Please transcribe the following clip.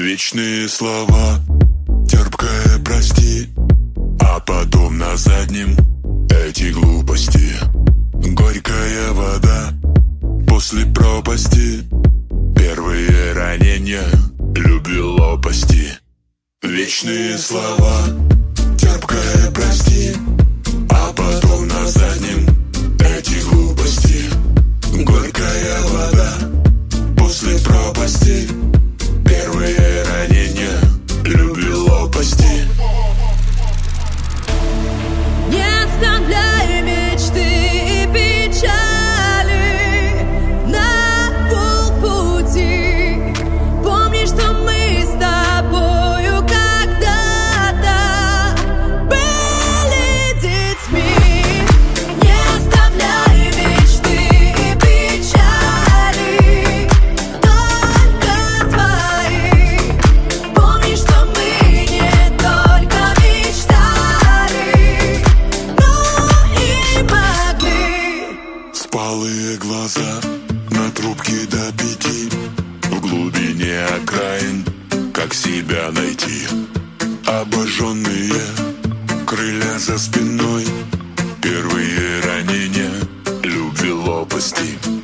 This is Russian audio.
Вечные слова, терпкое прости, а потом на заднем эти глупости. Горькая вода после пропасти, первые ранения, любви лопасти. Вечные слова, терпкое прости, а потом на заднем эти глупости. Горькая вода после пропасти, первые ранения, любви лопасти. Не оставляй мечты и печали на полпути. Помни, что мы с тобою когда-то были детьми. Не оставляй мечты и печали, только твои. Помни, что мы не только мечтали, но и могли. Спалые глаза на трубке до 5, в глубине окраин, как себя найти. Обожженные крылья за спиной, первые ранения, любви лопасти.